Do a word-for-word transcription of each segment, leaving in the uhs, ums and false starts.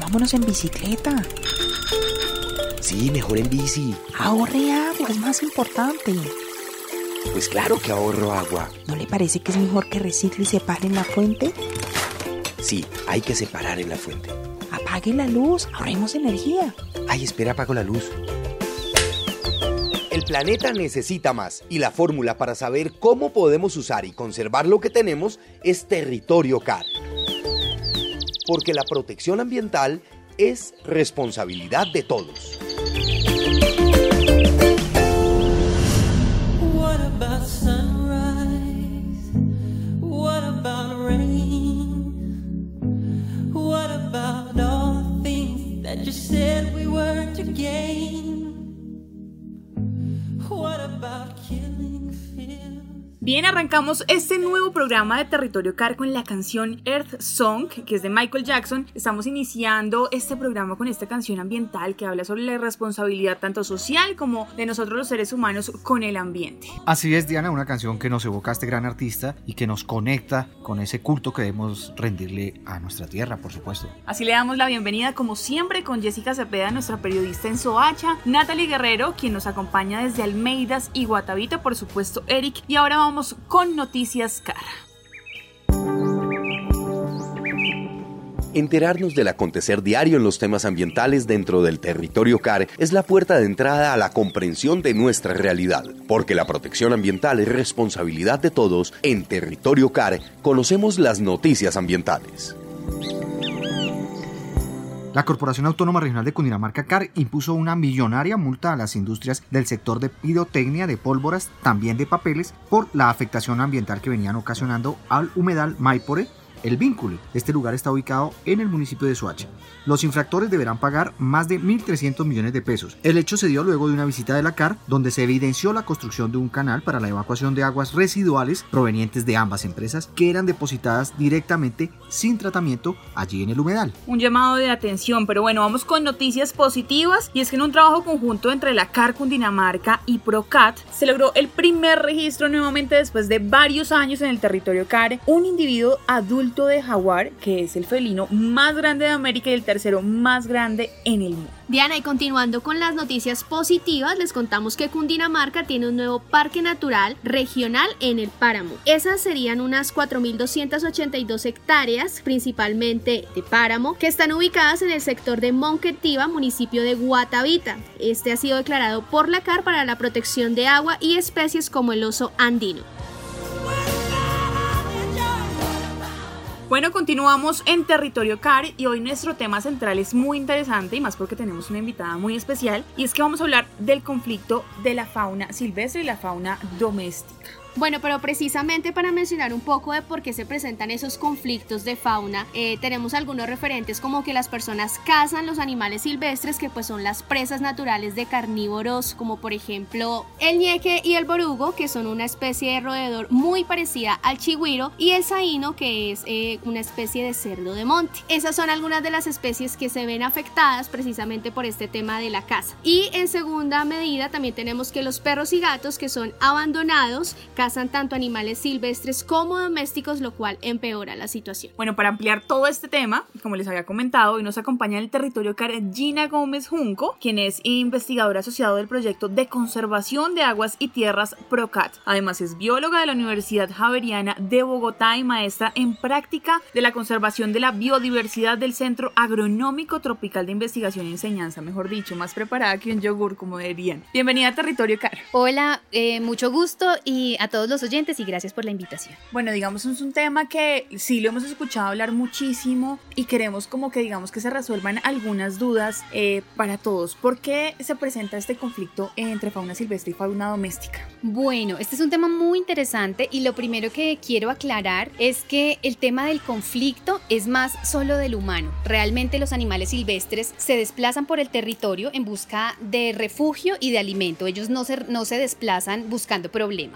vámonos en bicicleta. Sí, mejor en bici. Ahorre agua, es más importante. Pues claro que ahorro agua. ¿No le parece que es mejor que recicle y separe en la fuente? Sí, hay que separar en la fuente. Apague la luz, ahorremos energía. Ay, espera, apago la luz. El planeta necesita más y la fórmula para saber cómo podemos usar y conservar lo que tenemos es Territorio C A R. Porque la protección ambiental es responsabilidad de todos. What about sunrise? What about rain? What about all the things that you said we were to gain? What about killing fears? Bien, arrancamos este nuevo programa de Territorio C A R con la canción Earth Song, que es de Michael Jackson. Estamos iniciando este programa con esta canción ambiental que habla sobre la responsabilidad tanto social como de nosotros los seres humanos con el ambiente. Así es, Diana, una canción que nos evoca a este gran artista y que nos conecta con ese culto que debemos rendirle a nuestra tierra, por supuesto. Así le damos la bienvenida, como siempre, con Jessica Cepeda, nuestra periodista en Soacha, Natalie Guerrero, quien nos acompaña desde Almeidas y Guatavita, por supuesto, Eric, y ahora vamos con Noticias C A R. Enterarnos del acontecer diario en los temas ambientales dentro del Territorio C A R es la puerta de entrada a la comprensión de nuestra realidad, porque la protección ambiental es responsabilidad de todos. En Territorio C A R conocemos las noticias ambientales. La Corporación Autónoma Regional de Cundinamarca C A R impuso una millonaria multa a las industrias del sector de pirotecnia, de pólvoras, también de papeles, por la afectación ambiental que venían ocasionando al humedal Maipore, El Vínculo. Este lugar está ubicado en el municipio de Soacha. Los infractores deberán pagar más de mil trescientos millones de pesos. El hecho se dio luego de una visita de la C A R, donde se evidenció la construcción de un canal para la evacuación de aguas residuales provenientes de ambas empresas que eran depositadas directamente sin tratamiento allí en el humedal. Un llamado de atención, pero bueno, vamos con noticias positivas, y es que en un trabajo conjunto entre la C A R Cundinamarca y Procat se logró el primer registro nuevamente después de varios años en el territorio C A R, un individuo adulto de jaguar, que es el felino más grande de América y el tercero más grande en el mundo. Diana, y continuando con las noticias positivas, les contamos que Cundinamarca tiene un nuevo parque natural regional en el páramo. Esas serían unas cuatro mil doscientas ochenta y dos hectáreas, principalmente de páramo, que están ubicadas en el sector de Monquetiva, municipio de Guatavita. Este ha sido declarado por la C A R para la protección de agua y especies como el oso andino. Bueno, continuamos en Territorio C A R y hoy nuestro tema central es muy interesante, y más porque tenemos una invitada muy especial, y es que vamos a hablar del conflicto de la fauna silvestre y la fauna doméstica. Bueno, pero precisamente para mencionar un poco de por qué se presentan esos conflictos de fauna, eh, tenemos algunos referentes como que las personas cazan los animales silvestres, que pues son las presas naturales de carnívoros, como por ejemplo el ñeque y el borugo, que son una especie de roedor muy parecida al chigüiro, y el saíno, que es eh, una especie de cerdo de monte. Esas son algunas de las especies que se ven afectadas precisamente por este tema de la caza. Y en segunda medida también tenemos que los perros y gatos que son abandonados cazan tanto animales silvestres como domésticos, lo cual empeora la situación. Bueno, para ampliar todo este tema, como les había comentado, hoy nos acompaña en el Territorio C A R Gina Gómez Junco, quien es investigadora asociada del proyecto de conservación de aguas y tierras Procat. Además es bióloga de la Universidad Javeriana de Bogotá y maestra en práctica de la conservación de la biodiversidad del Centro Agronómico Tropical de Investigación y Enseñanza, mejor dicho, más preparada que un yogur, como dirían. Bienvenida a Territorio C A R. Hola, eh, mucho gusto, y a todos los oyentes, y gracias por la invitación. Bueno, digamos, es un tema que sí lo hemos escuchado hablar muchísimo y queremos como que digamos que se resuelvan algunas dudas eh, para todos. ¿Por qué se presenta este conflicto entre fauna silvestre y fauna doméstica? Bueno, este es un tema muy interesante, y lo primero que quiero aclarar es que el tema del conflicto es más solo del humano. Realmente los animales silvestres se desplazan por el territorio en busca de refugio y de alimento. Ellos no se, no se desplazan buscando problemas, ¿sí?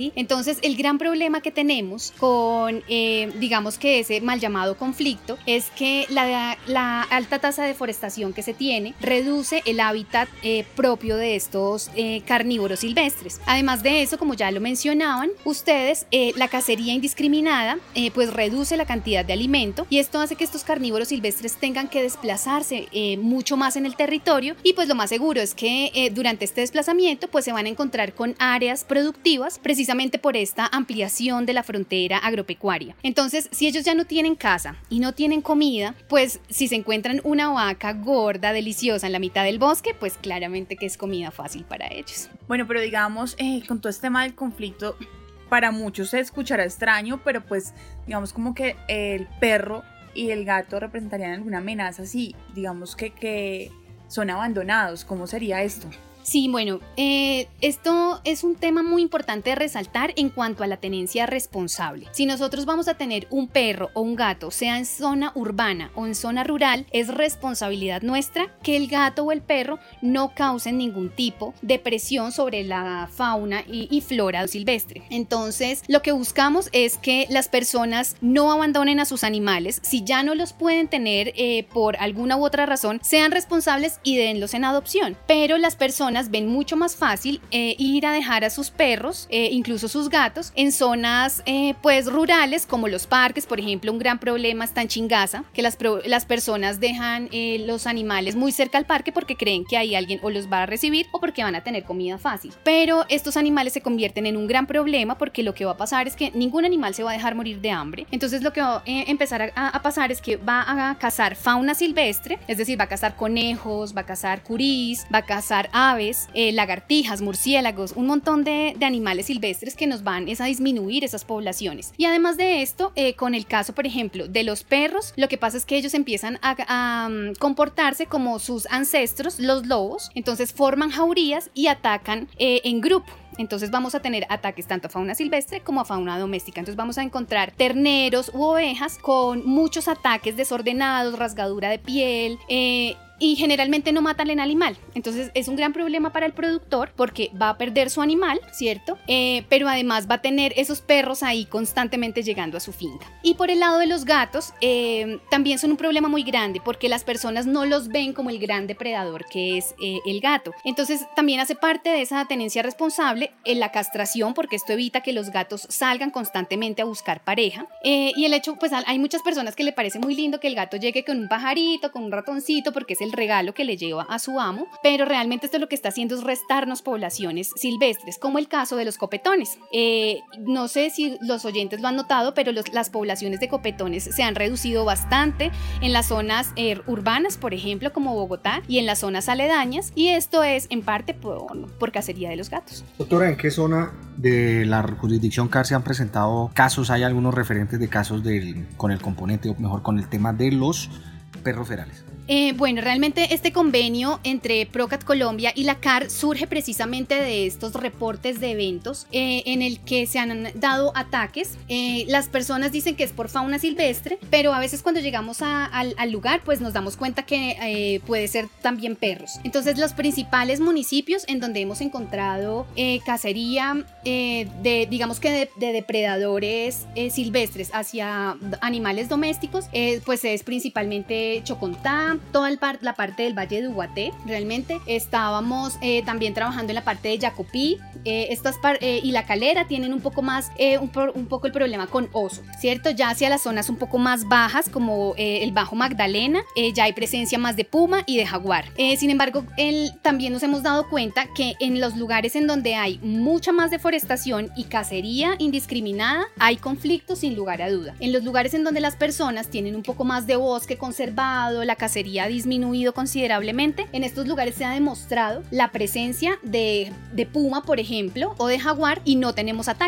¿sí? Entonces, el gran problema que tenemos con, eh, digamos que ese mal llamado conflicto, es que la, la alta tasa de deforestación que se tiene reduce el hábitat eh, propio de estos eh, carnívoros silvestres. Además de eso, como ya lo mencionaban ustedes, eh, la cacería indiscriminada eh, pues reduce la cantidad de alimento, y esto hace que estos carnívoros silvestres tengan que desplazarse eh, mucho más en el territorio, y pues lo más seguro es que eh, durante este desplazamiento pues se van a encontrar con áreas productivas precisamente por esta ampliación de la frontera agropecuaria. Entonces, si ellos ya no tienen casa y no tienen comida, pues si se encuentran una vaca gorda, deliciosa en la mitad del bosque, pues claramente que es comida fácil para ellos. Bueno, pero digamos, eh, con todo este tema del conflicto, para muchos se escuchará extraño, pero pues digamos como que el perro y el gato representarían alguna amenaza si digamos que, que son abandonados. ¿Cómo sería esto? Sí, bueno, eh, esto es un tema muy importante de resaltar en cuanto a la tenencia responsable. Si nosotros vamos a tener un perro o un gato, sea en zona urbana o en zona rural, es responsabilidad nuestra que el gato o el perro no causen ningún tipo de presión sobre la fauna y, y flora silvestre. Entonces, lo que buscamos es que las personas no abandonen a sus animales. Si ya no los pueden tener eh, por alguna u otra razón, sean responsables y denlos en adopción. Pero las personas ven mucho más fácil eh, ir a dejar a sus perros, eh, incluso sus gatos, en zonas eh, pues rurales como los parques. Por ejemplo, un gran problema está en Chingaza, que las, pro- las personas dejan eh, los animales muy cerca al parque porque creen que ahí alguien o los va a recibir o porque van a tener comida fácil. Pero estos animales se convierten en un gran problema, porque lo que va a pasar es que ningún animal se va a dejar morir de hambre. Entonces lo que va a eh, empezar a, a pasar es que va a cazar fauna silvestre, es decir, va a cazar conejos, va a cazar curís, va a cazar aves, Eh, lagartijas, murciélagos, un montón de, de animales silvestres que nos van es a disminuir esas poblaciones. Y además de esto, eh, con el caso, por ejemplo, de los perros, lo que pasa es que ellos empiezan a, a um, comportarse como sus ancestros, los lobos. Entonces forman jaurías y atacan eh, en grupo. Entonces vamos a tener ataques tanto a fauna silvestre como a fauna doméstica. Entonces vamos a encontrar terneros u ovejas con muchos ataques desordenados, rasgadura de piel, eh, y generalmente no matan el animal. Entonces es un gran problema para el productor porque va a perder su animal, ¿cierto? Eh, pero además va a tener esos perros ahí constantemente llegando a su finca. Y por el lado de los gatos, eh, también son un problema muy grande porque las personas no los ven como el gran depredador que es eh, el gato. Entonces también hace parte de esa tenencia responsable en la castración, porque esto evita que los gatos salgan constantemente a buscar pareja. Eh, y el hecho, pues hay muchas personas que le parece muy lindo que el gato llegue con un pajarito, con un ratoncito, porque es el regalo que le lleva a su amo, pero realmente esto lo que está haciendo es restarnos poblaciones silvestres, como el caso de los copetones. Eh, no sé si los oyentes lo han notado, pero los, las poblaciones de copetones se han reducido bastante en las zonas eh, urbanas, por ejemplo, como Bogotá, y en las zonas aledañas, y esto es en parte por, por cacería de los gatos. Doctora, ¿en qué zona de la jurisdicción C A R se han presentado casos? ¿Hay algunos referentes de casos del, con el componente, o mejor con el tema de los perros ferales? Eh, bueno, realmente este convenio entre Procat Colombia y la C A R surge precisamente de estos reportes de eventos eh, en el que se han dado ataques. Eh, las personas dicen que es por fauna silvestre, pero a veces cuando llegamos a, al, al lugar pues nos damos cuenta que eh, puede ser también perros. Entonces los principales municipios en donde hemos encontrado eh, cacería eh, de, digamos que de, de depredadores eh, silvestres hacia animales domésticos, eh, pues es principalmente Chocontá, toda el par, la parte del Valle de Uguaté. Realmente estábamos eh, también trabajando en la parte de Yacopí, eh, estas par, eh, y La Calera tienen un poco más eh, un, un poco el problema con oso, ¿cierto? Ya hacia las zonas un poco más bajas como eh, el Bajo Magdalena, eh, ya hay presencia más de puma y de jaguar. Eh, sin embargo, el, también nos hemos dado cuenta que en los lugares en donde hay mucha más deforestación y cacería indiscriminada, hay conflictos sin lugar a duda. En los lugares en donde las personas tienen un poco más de bosque conservado, la cacería ha disminuido considerablemente, en estos lugares se ha demostrado la presencia de, de puma, por ejemplo, o de jaguar, y no tenemos ataques.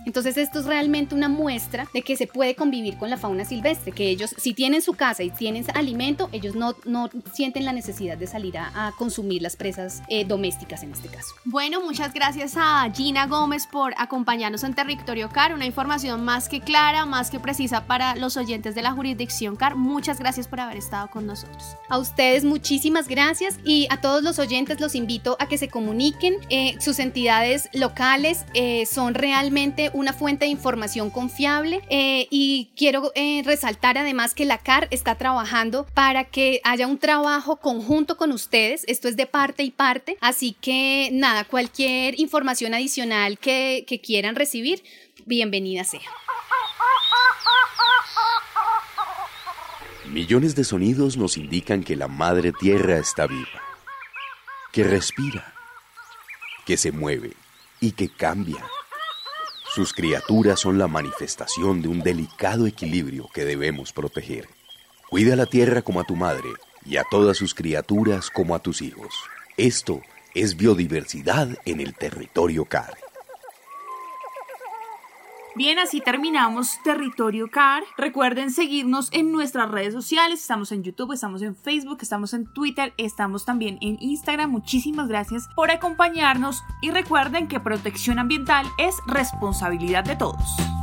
Entonces esto es realmente una muestra de que se puede convivir con la fauna silvestre, que ellos si tienen su casa y tienen alimento, ellos no, no sienten la necesidad de salir a, a consumir las presas eh, domésticas en este caso. Bueno, muchas gracias a Gina Gómez por acompañarnos en Territorio C A R, una información más que clara, más que precisa para los oyentes de la jurisdicción C A R. Muchas gracias por haber estado con nosotros. A ustedes muchísimas gracias y a todos los oyentes los invito a que se comuniquen. Eh, sus entidades locales eh, son realmente una fuente de información confiable eh, y quiero eh, resaltar además que la C A R está trabajando para que haya un trabajo conjunto con ustedes. Esto es de parte y parte, así que nada, cualquier información adicional que, que quieran recibir, bienvenida sea. Millones de sonidos nos indican que la madre tierra está viva, que respira, que se mueve y que cambia. Sus criaturas son la manifestación de un delicado equilibrio que debemos proteger. Cuida a la tierra como a tu madre y a todas sus criaturas como a tus hijos. Esto es biodiversidad en el Territorio C A R. Bien, así terminamos Territorio C A R. Recuerden seguirnos en nuestras redes sociales. Estamos en YouTube, estamos en Facebook, estamos en Twitter, estamos también en Instagram. Muchísimas gracias por acompañarnos y recuerden que protección ambiental es responsabilidad de todos.